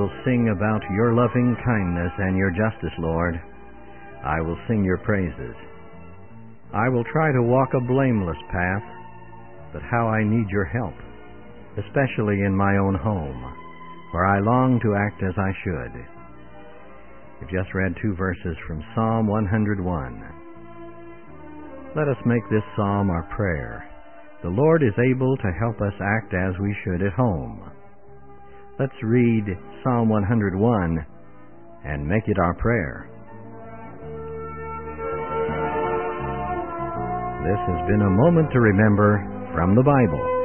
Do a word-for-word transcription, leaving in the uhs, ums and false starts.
will sing about your loving kindness and your justice, Lord. I will sing your praises. I will try to walk a blameless path, but how I need your help, especially in my own home, where I long to act as I should. We've just read two verses from Psalm one hundred one. Let us make this psalm our prayer. The Lord is able to help us act as we should at home. Let's read Psalm one hundred one and make it our prayer. This has been a moment to remember from the Bible.